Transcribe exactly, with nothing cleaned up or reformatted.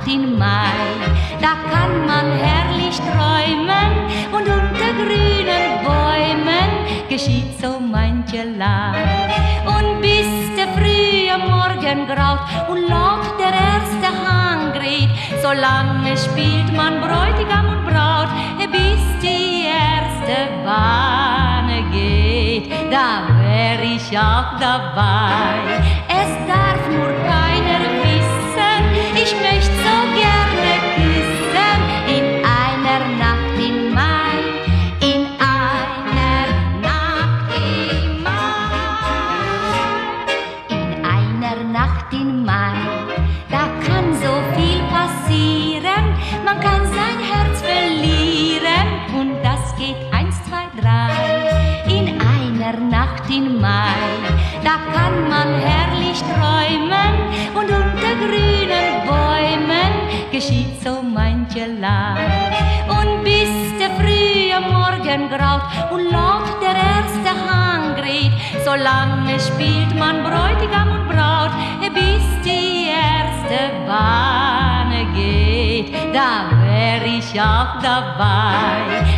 Nacht in Mai, da kann man herrlich träumen und unter grünen Bäumen geschieht so mancherlei. Und bis der frühe Morgen graut und laut der erste Hahn kräht, so lange spielt man Bräutigam und Braut, bis die erste Bahne geht, da wär ich auch dabei. Es darf nur keiner wissen, ich möchte so gerne küssen, in einer Nacht in Mai, in einer Nacht in Mai, in einer Nacht in Mai, da kann so viel passieren, man kann sein Herz verlieren und das geht eins, zwei, drei. In einer Nacht in Mai, da kann man herrlich träumen und unter grünen Bäumen geschieht so mancherlei. Und bis der frühe Morgen graut und laut der erste Hahn kräht, so lange spielt man Bräutigam und Braut, bis die erste Bahne geht, da wär ich auch dabei.